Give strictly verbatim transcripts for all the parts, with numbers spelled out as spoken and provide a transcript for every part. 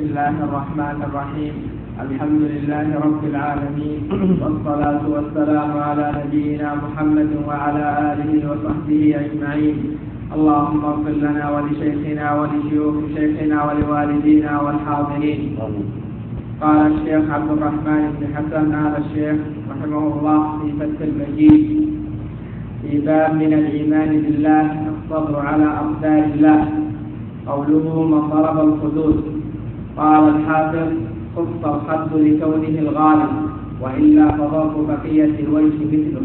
الله الرحمن الرحيم. الحمد لله رب العالمين، والصلاة والسلام على نبينا محمد وعلى آله وصحبه أجمعين. اللهم اغفر لنا ولشيخنا ولشيوخ شيخنا ولوالدينا والحاضرين. قال الشيخ عبد الرحمن بن حسن آل الشيخ رحمه الله في فتح المجيد في باب من الإيمان بالله الصبر على أقدار الله. قوله من ضرب الحدود. قال الحافظ خص الخد لكونه الغالب، وإلا فضرب بقية الوجه مثله.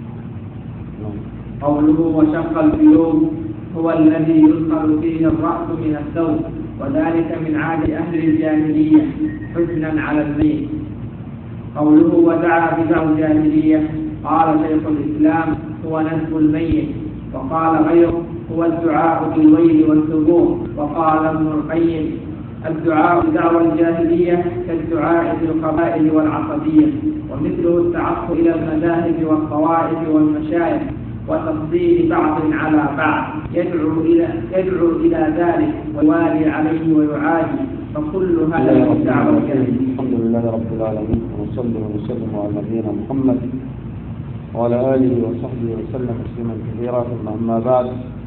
قوله وشق الجيوب هو الذي يدخل فيه الرأس من الثوب، وذلك من عادة أهل الجاهلية حزنا على الميت. قوله ودعا بدعوى الجاهلية. قال شيخ الإسلام هو نسب الميت، وقال غيره هو الدعاء بالويل والثبور. وقال ابن القيم الدعاء بدعوى الجاهلية كالدعاء بالقبائل والعصبية، ومثله التعصب إلى المذاهب والطوائف والمشايخ وتفضيل بعض على بعض، يدعو إلى يدعو إلى ذلك ويوالي عليه ويعادي، فكل هذا من دعوى الجاهلية. الحمد لله رب العالمين، ونصلي ونسلم على نبينا محمد وعلى آله وصحبه وسلم تسليما كثيرا. ثم أما بعد،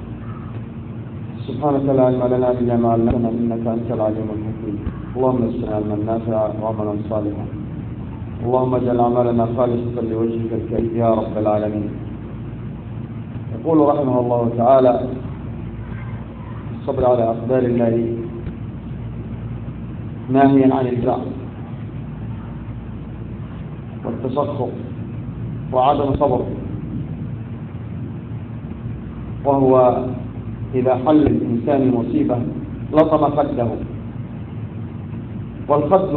سبحانك لا علم لنا إلا ما علمتنا إنك أنت العليم الحكيم. اللهم اسقنا علما نافعا وعملا صالحا. اللهم اجعل أعمالنا خالصة لوجهك الكريم يا رب العالمين. يقول رحمه الله تعالى الصبر على أقدار الله ناهيا عن الجزع والتسخط وعدم الصبر، وهو إذا حل الإنسان مصيبة لطم خده، والخد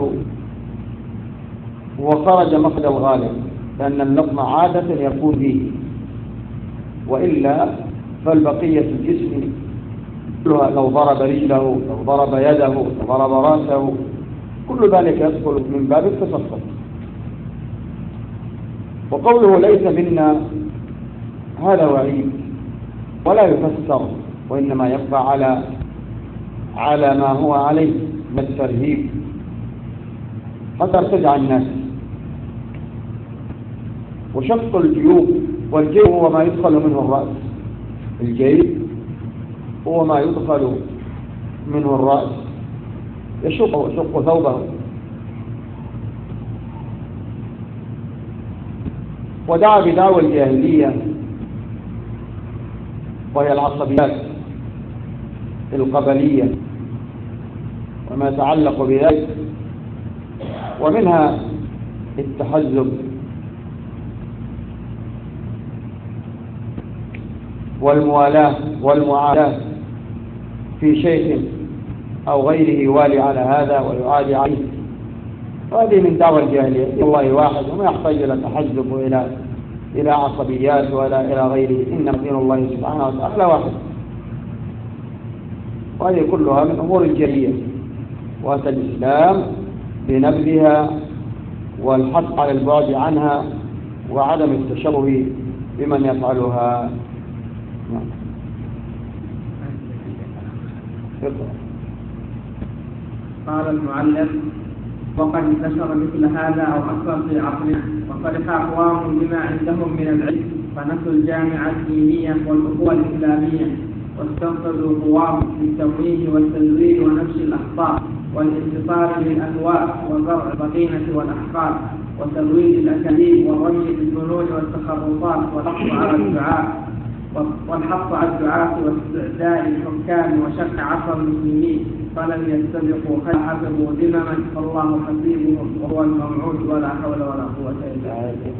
هو خرج مخرج الغالب، لأن اللطم عادة يكون به، وإلا فالبقية الجسم كلها لو ضرب رجله، لو ضرب يده، لو ضرب رأسه، كل ذلك يدخل من باب التسخط. وقوله ليس منا هذا وعيد ولا يفسر، وإنما يبقى على على ما هو عليه من الترهيب حتى ارتجع الناس. وشق الجيوب، والجيب هو ما يدخل منه الرأس، الجيب هو ما يدخل منه الرأس، يشق يشق ثوبه. ودعا بدعوى الجاهلية وهي العصبيات القبلية وما يتعلق بذلك، ومنها التحزب والموالاة والمعاداة في شيخ أو غيره يوالي على هذا ويعادي عليه، وهذه من دعوى الجاهلية. الله واحد وما يحتاج إلى تحزب وإلى إلى عصبيات ولا إلى غيره، إنما دين الله سبحانه وتعالى واحد. وهذه كلها من أمور الجاهلية، وأتى الإسلام بنبذها والحث على البعد عنها وعدم التشبه بمن يفعلها. قال المعلم وقد انتشر مثل هذا أو أكثر في عصرنا، وفرح أقوام بما عندهم من العلم فنسوا الجامعة الدينية والأخوة الإسلامية، واستنفذوا قواهم بالتمويه والتزوير ونفس الأخطاء والانتصار للأهواء وزرع البطينة والأحقاد وترويج الأكاذيب والرمي بالظنون والتخرصات والحث على الدعاء والحث على الدعاة واستعداء الحكام وشق عصر المسلمين، فلم يستبقوا خير حسبوا ذمما فالله حسيبهم وهو الموعود ولا حول ولا قوة إلا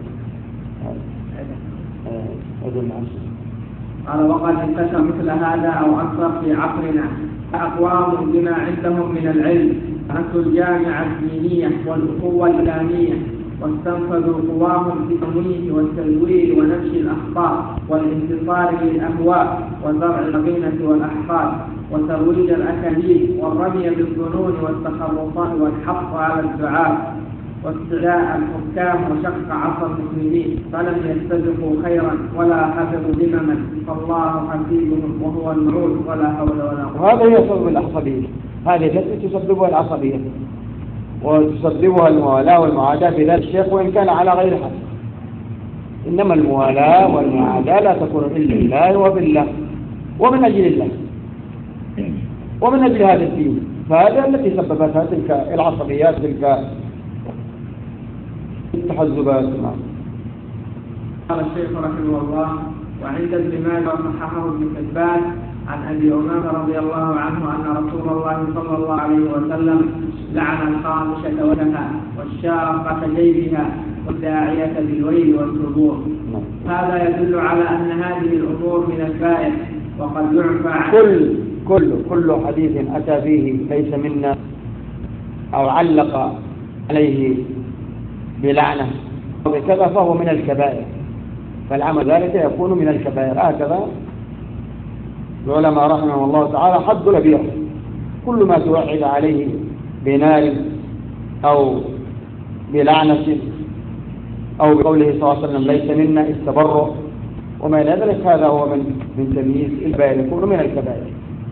بالله. قال وقد انتشر مثل هذا أو أكثر في عصرنا أقوام بما عندهم من العلم نسوا الجامعة الدينية والأخوة الإسلامية، واستنفذوا قواهم في التمويه والتزوير ونفس الأخطاء والانتصار للأهواء وزرع البطينة والأحقاد وترويج الأكاذيب والرمي بالظنون والتخرصات والحث على الدعاء واستعلاء الحكام وشق عصا المسلمين فلم يستبقوا خيرا ولا حفظوا ذمما فالله حسيبهم وهو المعول ولا حول ولا قوة. وهذا يسبب العصبية، هذه التي تسببها العصبية وتسببها الموالاة والمعاداة بذات الشيخ وإن كان على غير حق. إنما الموالاة والمعاداة لا تكون إلا لله وبالله ومن أجل الله ومن أجل هذا الدين، فهذا التي سببتها تلك العصبيات تلك التحزبات. قال الشيخ رحمه الله: وعند ابن ماجه وصححه ابن حبان عن أبي أمامة رضي الله عنه أن رسول الله صلى الله عليه وسلم لعن الخامشة وجهها والشاقة جيبها والداعية بالويل والثبور. هذا يدل على أن هذه الأمور من الفائح وقد يعفى عنه. كل كل كل حديث أتى به ليس منا أو علق عليه بلعنة وبكذا فهو من الكبائر، فالعمل ذلك يكون من الكبائر. هكذا العلماء رحمه الله تعالى حد كبير، كل ما توعد عليه بنار أو بلعنة أو بقوله صلى الله عليه وسلم ليس منا التبرع وما إلى ذلك، هذا هو من من تمييز الكبائر، يكون من الكبائر.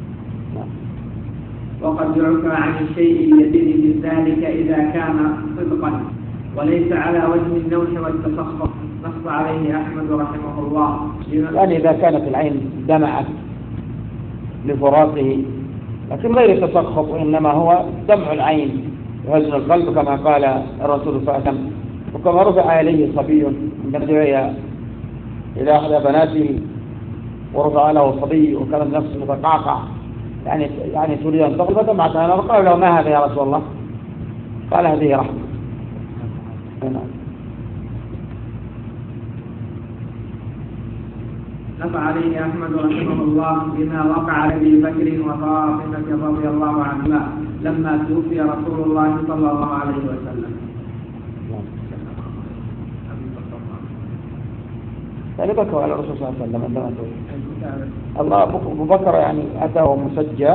وقد يعفى عن الشيء اليسير من ذلك إذا كان صدقا وليس على وجه النوح والتسخط، نص عليه أحمد رحمه الله. يعني إذا كانت العين دمعت لفراقه لكن غير تسخط، وإنما هو دمع العين وهزن القلب كما قال الرسول صلى الله عليه وسلم، وكما رفع إليه صبي من رجعها إلى أحد بناته ورفع له صبي وكان نفسه متقعقع يعني يعني تريد أن تغلب فدمعت. أنا قال له: ما هذا يا رسول الله؟ قال: هذه رحمة. نص عليه أحمد رحمه الله بما وقع لأبي بكر وفاطمة رضي الله عنهما لما توفي رسول الله صلى الله عليه وسلم. يعني بكوا على الرسول صلى الله عليه وسلم عندما توفي. الله أبو بكر يعني أتاه مسجى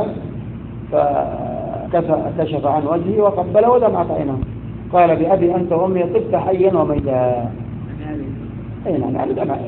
فكشف عن وجهه وقبله ودمعت عينه، قال: بأبي أنت وأمي طبت حيا وميتا. أين يعني دمع.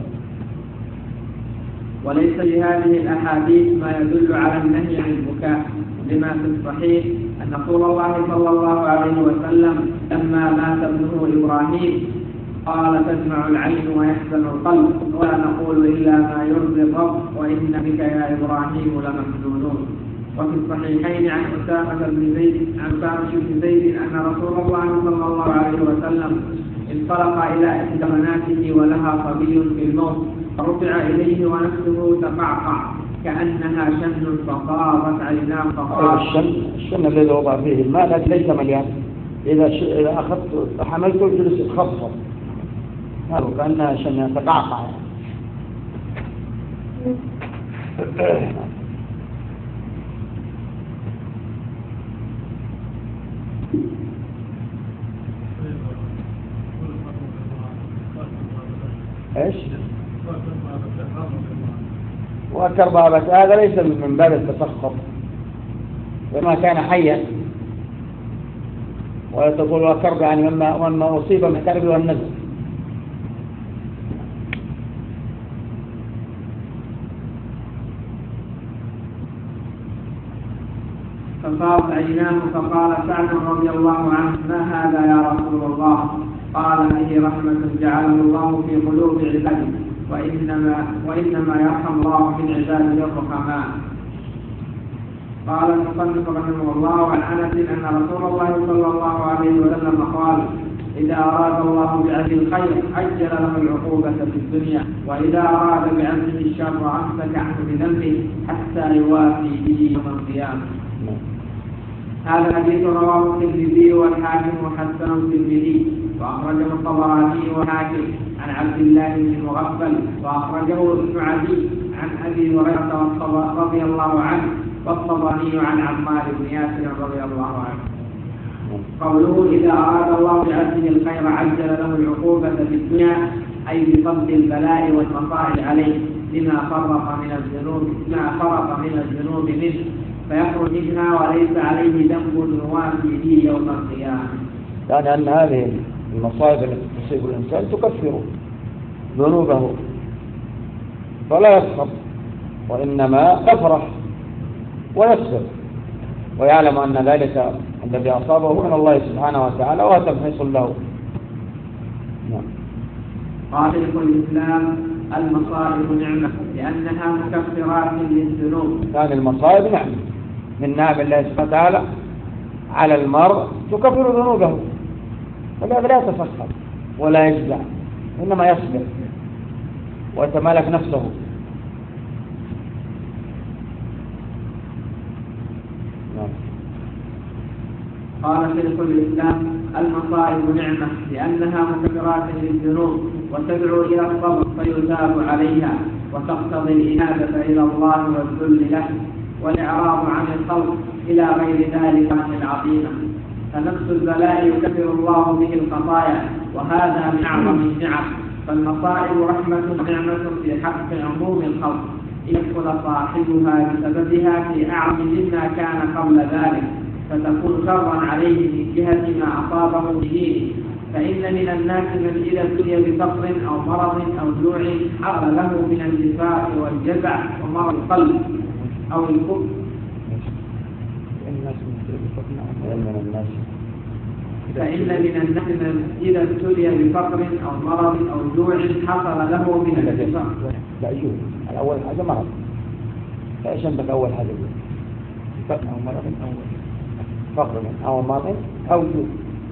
وليس لهذه الأحاديث ما يدل على النهي عن البكاء، لما في الصحيح أن رسول الله صلى الله عليه وسلم لما مات ابنه إبراهيم قال: تدمع العين ويحزن القلب ولا نقول إلا ما يرضي الرب وإن بك يا إبراهيم لمحزونون. وفي الصحيحين عن أسامة بن زيد عن أسامة بن زيد أن رسول الله صلى الله عليه وسلم انطلق إلى إحدى بناته ولها صبي في الموت فرفع إليه ونفسه تقعقع كأنها شن فطارت عيناه فقال: الشن الشن الذي وضع فيه الماء لكن ليس مليان، إذا إذا أخذت حملته جلس يتخفض، هذا كأنها شن تقعقع. ايش؟ وكربابة هذا ليس من باب التسخط وما كان حيا، ولا تقول وكرب يعني مما مما أصيب من كرب والنزل. فصارت عيناه فقال سعد رضي الله عنه: ما هذا يا رسول الله؟ قال: به رحمة جعله الله في قلوب عباده وإنما, وإنما يرحم الله من عباده الرحماء. قال المصنف رحمه الله: وعن أنس أن رسول الله صلى الله عليه وسلم قال: إذا أراد الله بعبده الخير عجل له العقوبة في الدنيا، وإذا أراد بعبده الشر أمسك عنه بذنبه حتى يوافي به يوم القيامة. هذا الحديث رواه الترمذي والحاكم وحسنه الترمذي، وأخرجه الطبراني والحاكم عن عبد الله بن المغفل، وأخرجه ابن عدي عن أبي هريرة رضي الله عنه، والطبراني عن عمار بن ياسر رضي الله عنه. قوله: إذا أراد الله بعبده الخير عجل له العقوبة في الدنيا، أي بفضل البلاء والمصائب عليه لما فرق من الذنوب ما فرق من الذنوب منه فيخرج منها وليس عليه ذنب يوافي به يوم القيامة. يعني أن هذه المصائب التي تصيب الإنسان تكفر ذنوبه، فلا يسخط، وإنما يفرح ويصبر ويعلم أن ذلك الذي أصابه من الله سبحانه وتعالى وهو تمحيص له. نعم. قال شيخ الإسلام: المصائب نعمة لأنها مكفرات للذنوب. كان المصائب نعمة من نعم الله سبحانه وتعالى على المرء تكفر ذنوبه، ولهذا لا يتفخر ولا يجزع، إنما يصبر ويتمالك نفسه. قال شيخ الإسلام: المصائب نعمة لأنها مكفرات للذنوب وتدعو إلى الصبر فيثاب عليها، وتقتضي الإنابة إلى الله والذل له والإعراض عن الخلق إلى غير ذلك من العظيمة. فنفس البلاء يكفر الله به الخطايا، وهذا من أعظم النعم. فالمصائب رحمة ونعمة في حق عموم الخلق يدخل صاحبها بسببها في أعظم مما كان قبل ذلك، فتكون شرا عليه من جهة ما أصابه بدينه. فإن من الناس من إذا ابتلي بفقر أو مرض أو جوع حصل له من النفاق والجزع ومرض القلب أو الكفر. فإن من الناس من إذا ابتلي بفقر أو مرض أو جوع حصل له من النفاق. لا يجوز الأول حاجة مرض، لا يشنبك أول حاجة فقر أو مرض أو فقر أو مرض أو جوع.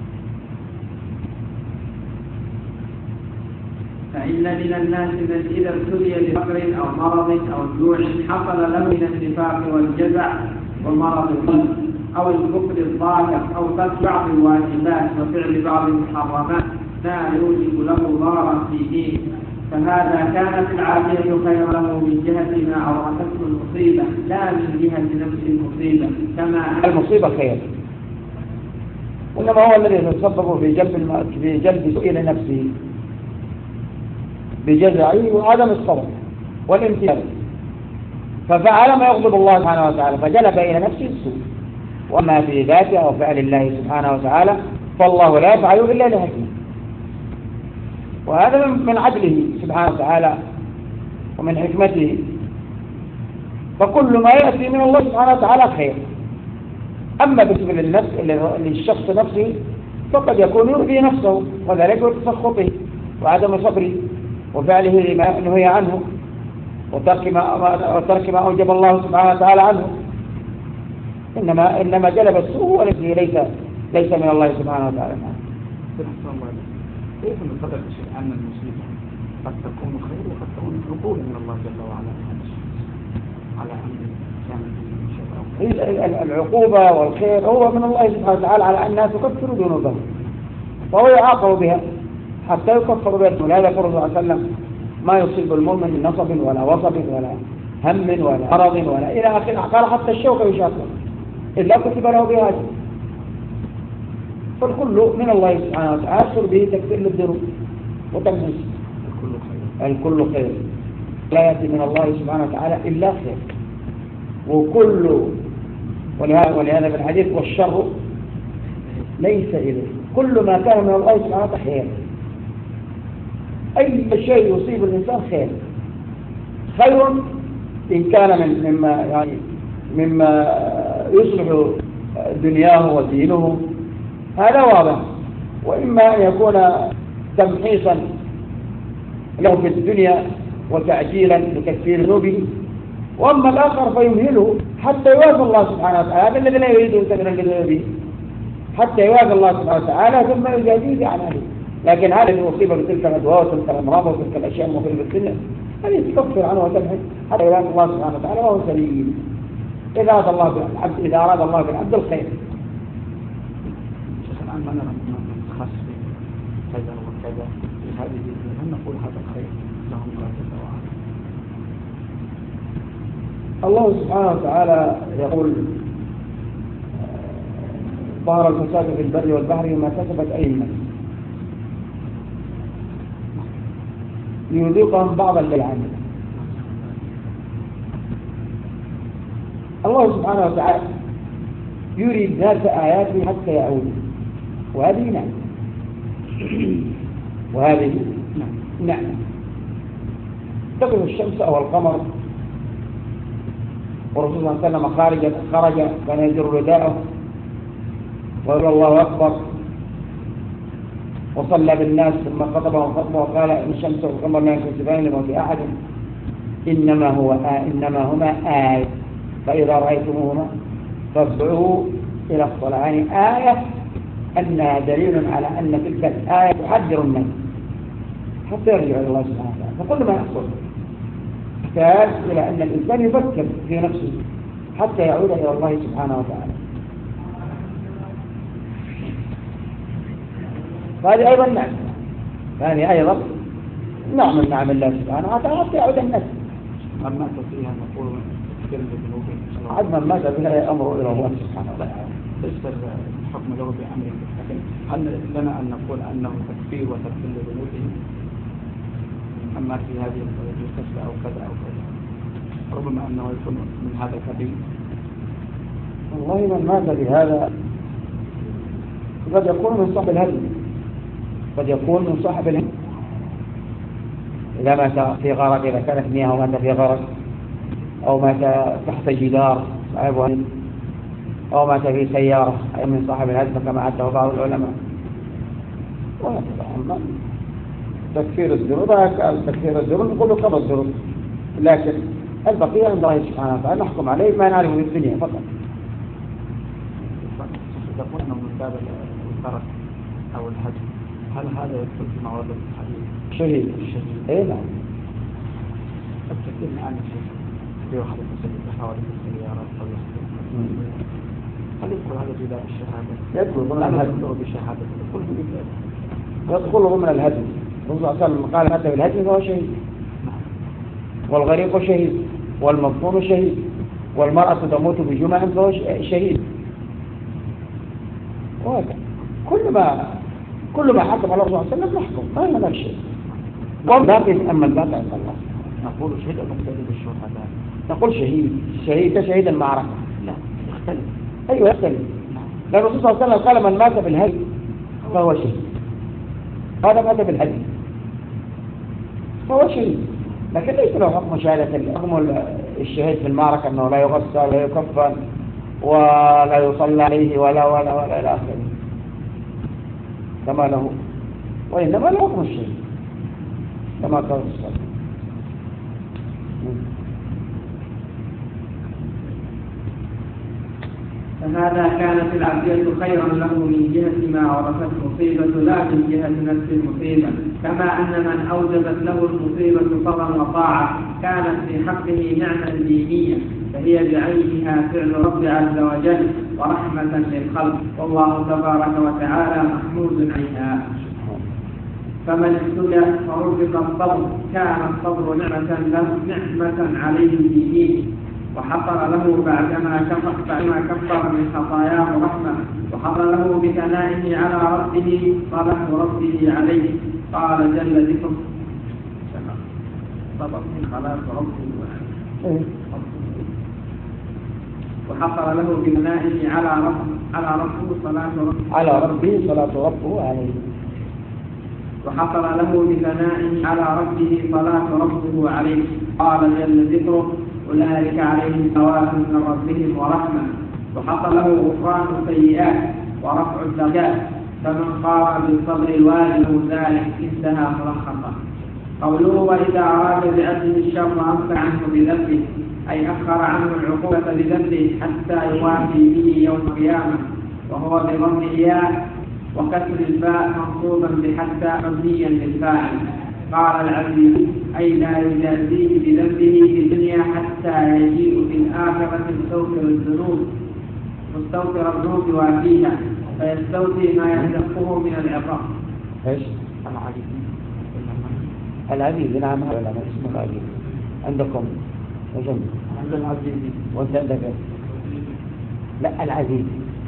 فإن من الناس من إذا ابتلي بفقر أو مرض أو جوع حصل له من النفاق والجزع ومرض القلب أو الكفر الظاهر أو ترك بعض الواجبات وفعل بعض المحرمات لا يوجب له ضررا في دينه، فهذا كانت العافية خير له من جهة ما أورثته المصيبة لا من جهة نفس المصيبة. كما المصيبة خير، وإنما هو الذي يتسبب في جلب في جلب سوء لنفسه بجزعه وعدم الصبر والامتثال، ففعل ما يغضب الله سبحانه وتعالى فجلب إلى نفسه السوء. وما في ذاته أو فعل الله سبحانه وتعالى فالله لا يفعل إلا لحكمه، وهذا من عدله سبحانه وتعالى ومن حكمته. فكل ما يأتي من الله سبحانه وتعالى خير. أما بالنسبة للنفس للشخص نفسه فقد يكون يؤذي نفسه، وذلك بتسخطه وعدم صبره وفعله ما نهي عنه وترك ما وترك ما أوجب الله سبحانه وتعالى عنه. إنما إنما جلب السوء والذي ليس ليس من الله سبحانه وتعالى. كيف نقدر أن المصيبة قد تكون خير وقد تكون عقوبة من الله جل وعلا على أمر كان؟ العقوبة والخير هو من الله سبحانه وتعالى على أنها تكفر ذنوبه، فهو يعاقب بها حتى يكفر بها. ولهذا يقول صلى الله عليه وسلم: ما يصيب المؤمن من نصب ولا وصب ولا هم ولا مرض ولا إلى آخره، قال حتى الشوكة يشاكل إلا كتب له بها أجر. فالكل من الله سبحانه وتعالى يحصل به تكفير للذنوب وتمحيص. الكل خير، لا يأتي من الله سبحانه وتعالى إلا خير. وكل ولهذا في الحديث: والشر ليس إليه. كل ما كان من الله سبحانه وتعالى خير. أي شيء يصيب الإنسان خير، خير إن كان من مما يعني مما يصلح دنياه ودينه، هذا واضح، وإما أن يكون تمحيصا له في الدنيا وتعجيلا لتكفير ذنوبه، وأما الآخر فيمهله حتى يوافي الله سبحانه وتعالى. هذا الذي لا يريد أن تكفير لذنوبه حتى يوافي الله سبحانه وتعالى ثم يجازيه عن هذه. لكن هذا المصيبة بتلك الأدواء وتلك الأمراض وتلك الأشياء المخيفة بالسنة هذه تكفر عنه وتمحي حتى يوافي الله سبحانه وتعالى وهو سليم. إذا أراد الله بالعبد إذا أراد الله بالعبد الخير. الآن ما نرى من خاص كذا وكذا في هذه هل نقول هذا الخير لهم الله جل وعلا؟ الله سبحانه وتعالى يقول: ظهر الفساد في البر والبحر وما كسبت أيدي الناس ليذيقهم بعض الذي عملوا. الله سبحانه وتعالى يريد ذات آياته حتى يعودوا، وهذه نعمة. وهذه نعمة. تقف الشمس أو القمر والرسول صلى الله عليه وسلم خارج خرج كان يجر رداءه ويقول الله أكبر وصلى بالناس ثم خطبهم خطبه وقال إن الشمس والقمر لا ينكسفان لموت أحد إنما هو آه إنما هما آية فإذا رأيتموهما فارجعوا إلى الصلاة. يعني آية أنها دليل على أن تلك الآية تحذر الناس حتى يرجع إلى الله سبحانه وتعالى. فكل ما يحصل يحتاج إلى أن الإنسان يفكر في نفسه حتى يعود إلى الله سبحانه وتعالى. فهذه أيضا نعم، هذه أيضا نعم من نعم الله سبحانه وتعالى حتى يعود الناس. أما فيها نقول عد من مات بها أمره إلى الله سبحانه وتعالى. ليس الحكم له بأمره، لكن هل لنا أن نقول أنه تكفير وتكفير لذنوبه؟ أما في هذه الكسبة أو كذا أو كذا ربما أنه يكون من هذا الكبير. والله من مات بهذا قد يكون من صاحب الهدم، قد يكون من صاحب الهدم إذا مات في غرق، إذا كانت مياه ومات في غرق، أو مات تحت جدار صاحبه، أو مات في سيارة أي من صاحب الهدم كما عده بعض العلماء. وهكذا تكفير الذنوب تكفير الذنوب نقول له قبل الذنوب، لكن البقية عند الله سبحانه وتعالى نحكم عليه ما نعرفه في الدنيا فقط. تقول أنه من باب الترك أو الهدم، هل هذا يدخل في موارد الحديث؟ شهيد الشهيد إيه نعم. التكفير عن الشهيد في واحد يسجل حوادث السيارات أو يسجل، هل يدخل هذا في باب الشهادة؟ يدخل ضمن الهدم. بشهادة يدخل يدخل ضمن الهدم. الرسول صلى الله عليه وسلم قال مات بالهدم فهو شهيد، والغريق شهيد، والمفطور شهيد، والمرأة تموت بجمع فهو شهيد. وهذا كل ما كل ما حكم الله صلى الله عليه وسلم نحكم، هذا لا شيء. والباقي أما الباقي عند الله. نقول شهيد أو مقتدي بالشهداء؟ نقول شهيد، شهيد شهيد المعركة. لا يختلف. أيوة يختلف. لأن الرسول صلى الله عليه وسلم قال من مات بالهدم فهو شهيد، هذا مات بالهدم فهو شهيد، لكن ليس له حكم شهادة. حكم الشهيد في المعركة أنه لا يغسل ولا يكفن ولا يصلى عليه ولا ولا ولا إلى آخره كما له، وإنما له حكم الشهيد كما قال الصلاة. فهذا كانت العافية خيرا له من جهة ما ورثت مصيبة لا من جهة نفس المصيبة، كما أن من أوجبت له المصيبة صبرا وطاعة كانت في حقه نعمة دينية، فهي بعينها فعل رب عز وجل ورحمة للخلق، والله تبارك وتعالى محمود عليها. فمن ابتلى فرزق الصبر كان الصبر نعمة له نعمة عليه في دينه، وحصل له بعدما كفر بعدما كفر من خطاياه رحمة، وحصل له بثنائه على ربه صلاح ربه عليه. قال جل ذكره صبر من خلاق ربه وحصل له بثنائه على رب على ربه صلاة ربه على ربه صلاة ربه عليه وحصل له بثنائه على ربه صلاة ربه عليه. قال جل ذكره أولئك عليهم ثواب من ربهم ورحمة، وحصل له غفران السيئات ورفع الدرجات، فمن قام بالصبر الواجب ذلك انتهى ملخصا. قوله وإذا أراد بعبده الشر أمسك عنه بذنبه، أي أخر عنه العقوبة بذنبه حتى يوافي به يوم القيامة، وهو بضم الياء وكسر الباء منصوبا بحتى مبنيا للفاعل. قال العزيز أي لا يجازيه بذنبه في الدنيا حتى يجيء في الآخرة مستوفر الذنوب مستوفر الذنوب وافيها فيستوفي ما يستحقه من العقاب. ايش؟ العزيز العزيز نعم، هذا ما اسمه العزيز عندكم وجنب عند العزيز وانت عندك لا العزيز.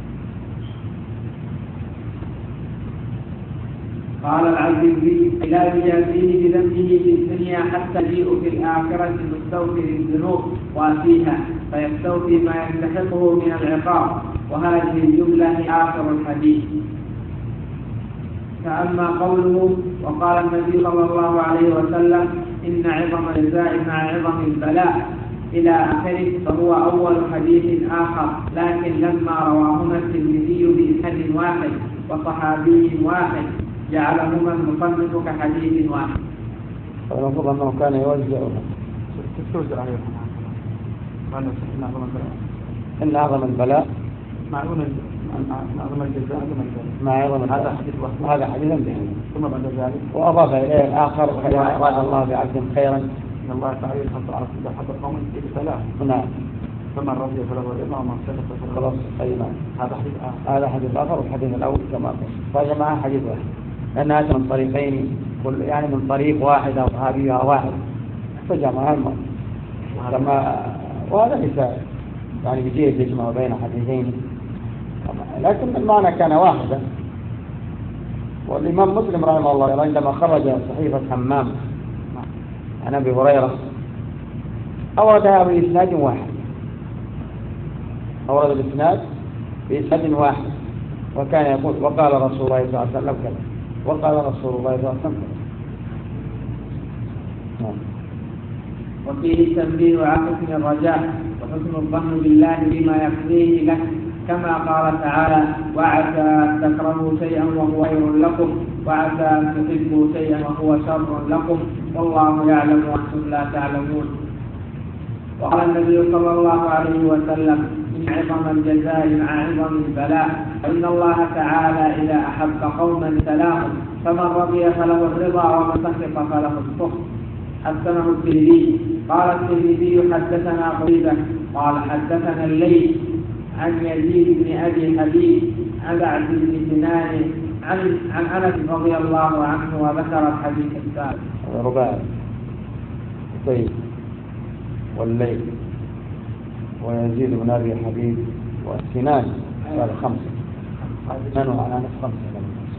قال العزيزي لا يجازيه بذنبه في الدنيا حتى يجيء في الآخرة مستوفر الذنوب وافيها فيستوفي ما يستحقه من العقاب. وهذه الجملة آخر الحديث. فأما قوله وقال النبي صلى الله عليه وسلم إن عظم الجزاء مع عظم البلاء إلى آخره فهو أول حديث آخر، لكن لما رواهما الترمذي بإسناد واحد وصحابي واحد جعلهما المصنف كحديث واحد. المفروض أنه كان يوزع تتوزع عليهم إن أعظم البلاء مع أعظم الجزاء مع أعظم هذا حديث واحد، هذا حديث به. ثم بعد ذلك وأضاف إليه الآخر وإذا أراد الله بعبد خيرا إن الله تعالى يحط على كل حد قوم ابتلاء. نعم. فمن رضي فله الرضا ومن سكت فله خلاص أيضا هذا حديث آخر. هذا حديث آخر والحديث الأول كما قلت فجمع حديث واحد لأن هذا من طريقين كل يعني من طريق واحد أو صحابيها واحد فجمع المرء كما وهذا ليس يعني بجيد يجمع بين حديثين لكن المعنى كان واحدا. والإمام مسلم رحمه الله عندما خرج صحيفة حمام عن أبي هريرة أوردها بإسناد واحد أورد الإسناد بإسناد واحد وكان يقول وقال رسول الله صلى الله عليه وسلم كذا وقال رسول الله صلى الله عليه وسلم كذا. وفيه التنبيه على حسن الرجاء وحسن الظن بالله بما يقضيه له كما قال تعالى وعسى أن تكرهوا شيئا وهو خير لكم وعسى أن تحبوا شيئا وهو شر لكم والله يعلم وأنتم لا تعلمون. وقال النبي صلى الله عليه وسلم إن عظم الجزاء مع عظم البلاء فإن الله تعالى إذا أحب قوما سلاهم فمن رضي فله الرضا ومن سخط فله السخط. حسنه الترمذي. قال الترمذي حدثنا قتيبة قال حدثنا الليث عن يزيد بن أبي حبيب عن عبد بن سنان عن عن أنس رضي الله عنه وذكر الحديث الثالث. رباعي طيب والليل ويزيد بن أبي حبيب والسنان هذا خمسة سنان على نفس خمسة.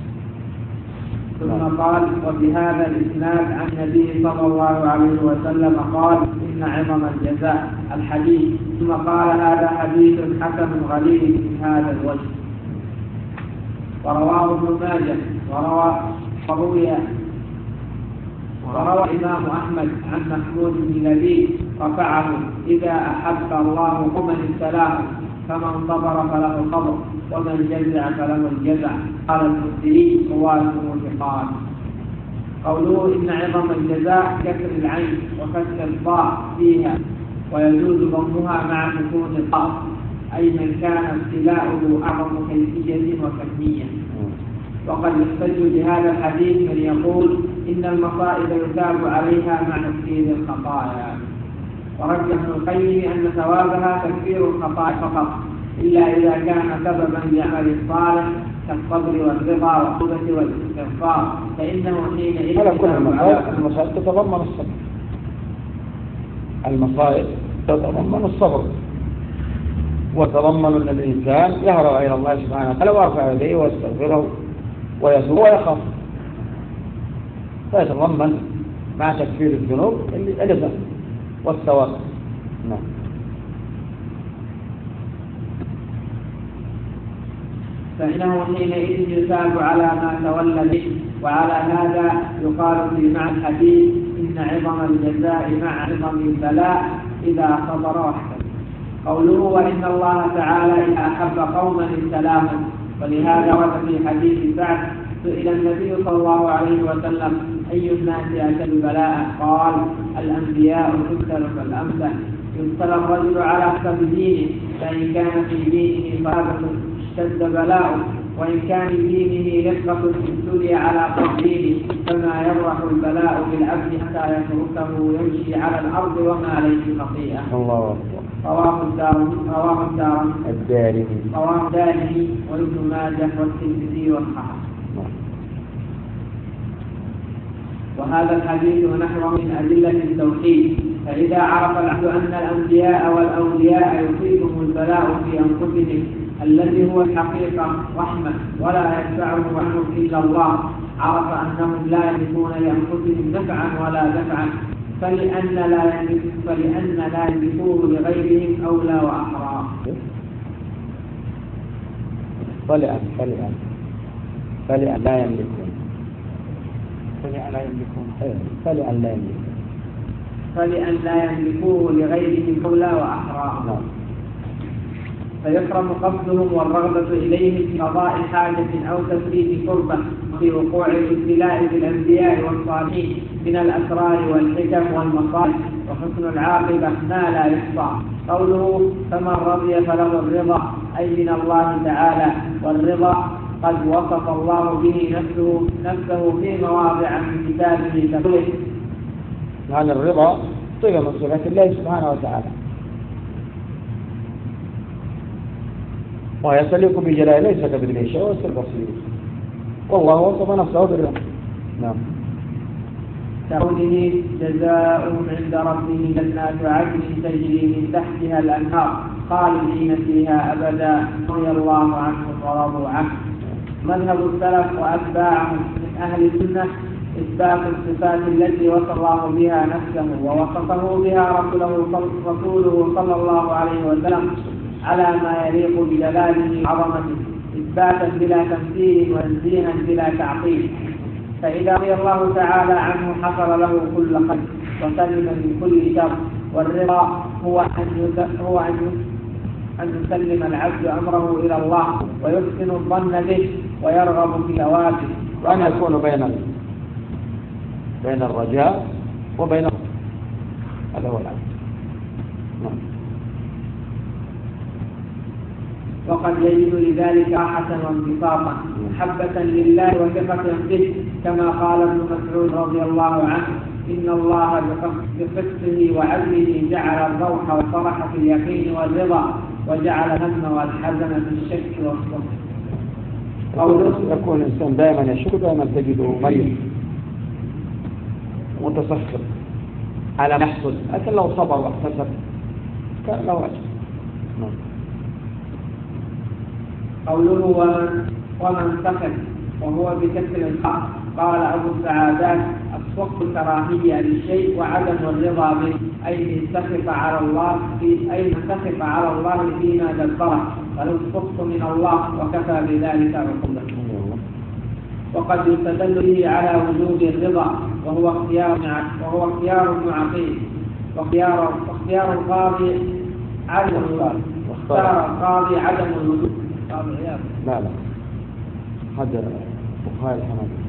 ثم قال وبهذا الإسناد عن النبي صلى الله عليه وسلم قال إن عظم الجزاء الحديث ثم قال هذا حديث حسن غريب من هذا الوجه. ورواه ابن ماجه وروى وروي وروى الإمام أحمد عن محمود بن لبيد رفعه إذا أحب الله قوما ابتلاه فمن صبر فله الصبر ومن جزع فله الجزع. قال المسلمين رواه ثقات. قوله إن عظم الجزاء كسر العين وفتح الضاء فيها ويجوز ضمها مع سكون الضاء أي من كان ابتلاؤه أعظم كيفية وكمية. وقد يحتج بهذا الحديث من يقول إن المصائب يثاب عليها مع تكفير الخطايا. ورجح ابن القيم أن ثوابها تكفير الخطايا فقط إلا إذا كان سببا لعمل صالح كالصبر والرضا والتوبة والاستغفار فإنه حينئذ على كل المصائب المصائب تتضمن الصبر. المصائب تتضمن الصبر وتضمن أن الإنسان يهرب إلى الله سبحانه وتعالى ويرفع يديه ويستغفره ويتوب ويخاف فيتضمن مع تكفير الذنوب الجزاء والثواب. نعم. فإنه حينئذ يثاب على ما تولى به. وعلى هذا يقال في معنى الحديث إن عظم الجزاء مع عظم البلاء إذا صبر وحده. قوله وإن الله تعالى إذا أحب قوما ابتلاهم. ولهذا ورد في حديث سعد سئل النبي صلى الله عليه وسلم أي الناس أشد بلاء؟ قال الأنبياء تبتلى فالأمثل. يبتلى الرجل على حسب دينه فإن كان في دينه فهذا اشتد بلاؤه وإن كان في دينه رفقة ابتلي على قدره فما يبرح البلاء بالعبد حتى يتركه يمشي على الأرض وما عليه خطيئة. الله رواه الدارمي رواه الدارمي الدارمي رواه الدارمي وابن ماجه والترمذي والحاكم. وهذا الحديث نحو من أدلة التوحيد. فإذا عرف العبد أن الأنبياء والأولياء يصيبهم البلاء في أنفسهم الذي هو الحقيقة رحمة ولا يدفعه عنهم إلا الله عرف أنهم لا يملكون لأنفسهم نفعا ولا دفعا فلأن لا فلأن لا يملكوه لغيرهم أولى وأحرى. فلأن فلأن فلأن لا يملكون فلأن لا يملكون فلأن لا يملكون فلأن لا يملكوه لغيرهم قولا وأحرارا. نعم. فيحرم قصدهم والرغبة إليه في قضاء حاجة أو تفريط قربة في وقوع الابتلاء بالأنبياء والصالحين من الأسرار والحكم والمصالح وحسن العاقبة ما لا يحصى. قوله فمن رضي فله الرضا أي من الله تعالى، والرضا قد وصف الله به نفسه نفسه في مواضع من كتابه كقوله يعني الرضا صفة من صفات الله سبحانه وتعالى، ويسلك بجلاله ليس كمثله شيء وهو البصير، والله وصف نفسه بالرضا. نعم. كقوله جزاؤهم عند ربهم جنات عدن تجري من تحتها الأنهار خالدين فيها أبدا رضي الله عنهم ورضوا عنه. مذهب السلف وأتباعهم من أهل السنة إثبات الصفات التي وصف الله بها نفسه ووصفه بها رسوله رسوله صلى الله عليه وسلم على ما يليق بجلاله وعظمته، إثباتا بلا تمثيل وتنزيها بلا تعطيل. فإذا رضي الله تعالى عنه حصل له كل خير وسلم من كل شر. والرضا هو أن هو أن يسلم العبد أمره إلى الله ويحسن الظن به ويرغب في ثوابه، وأن يكون بين بين الرجاء وبين هذا هو العبد. نعم. وقد يجد لذلك راحة وانبساطا محبة لله وثقة به، كما قال ابن مسعود رضي الله عنه إن الله بقسطه وعدله جعل الروح والفرح في اليقين والرضا وجعل الهم والحزن في الشك والصبر. قوله يكون الإنسان دائما يشك دائما تجده مريض متسخر على ما يحصل، لكن لو صبر واحتسب كان له أجر. قوله ومن سكت وهو بكسر الحق. قال أبو السعادات السخط كراهية للشيء وعدم الرضا به، أي من سخط على الله في أي من سخط على الله فيما دبره، فلو السخط من الله وكفى بذلك عقوبة. وقد يستدل به على وجوب الرضا وهو اختيار وهو اختيار ابن عقيل، واختيار واختيار القاضي عدم واختار القاضي عدم الوجوب. لا لا هذا بخاري الحنابلة.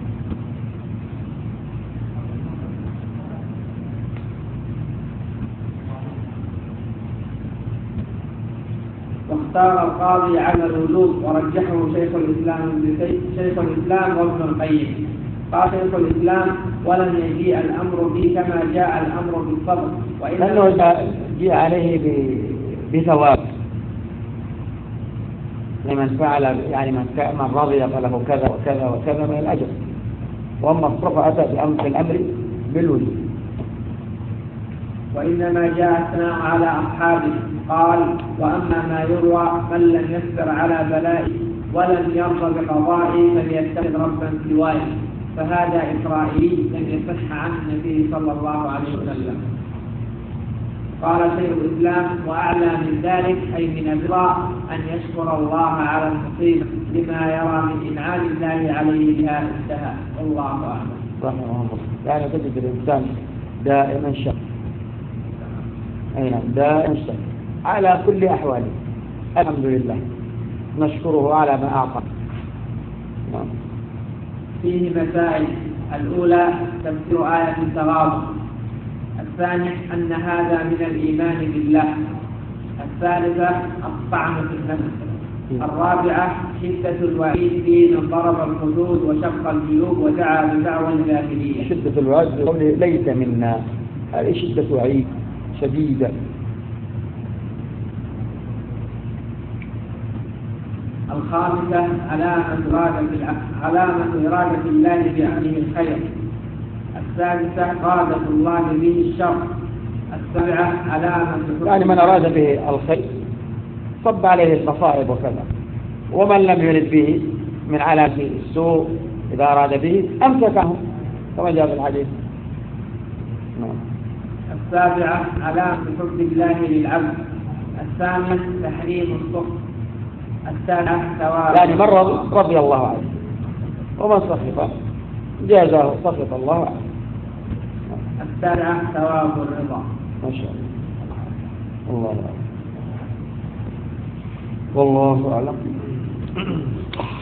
واختار القاضي على الوجوب ورجحه شيخ الإسلام شيخ الإسلام وابن القيم. قال شيخ الإسلام ولم يجيء الأمر به كما جاء الأمر بالصبر، لأنه جاء عليه بثواب لمن فعل، يعني من من رضي فله كذا وكذا وكذا من الأجر، وأما الصرف أتى بالأمر بالوجوب. وإنما جاء الثناء على أصحابه. قال وأما ما يروى من لم يصبر على بلائي ولم يرضى بقضائي فليتخذ ربا سواي، فهذا إسرائيلي لم يصح عن النبي صلى الله عليه وسلم. قال شيخ الإسلام وأعلى من ذلك أي من الرضا أن يشكر الله على المصيبة لما يرى من إنعام الله عليه بها انتهى. والله أعلم. رحمه الله. يعني تجد الإنسان دائما شك، أي نعم دائما شك على كل أحواله. الحمد لله نشكره على ما أعطى. نعم. فيه مسائل. الأولى تفسير آية التغابن. الثاني أن هذا من الإيمان بالله. الثالثة الطعن في النفس. الرابعة شدة الوعيد في من ضرب الحدود وشق الجيوب ودعا بدعوى الجاهلية. شدة الوعيد ليس منا، هذه شدة وعيد شديدة. الخامسة علامة إرادة علامة إرادة الله بعمله الخير. السادسة إرادة الله به الشر. السابعة علامة يعني من أراد به الخير صب عليه المصائب وكذا، ومن لم يرد به من علامة السوء إذا أراد به أمسكه كما جاء في الحديث. السابعة علامة حب الله للعبد. الثامنة تحريم السخط. التاسعة ثواب يعني من رضي الله عنه ومن سخط جازه سقط الله عنه. السبعة ثواب الرضا. ما شاء الله. الله أعلم. والله أعلم.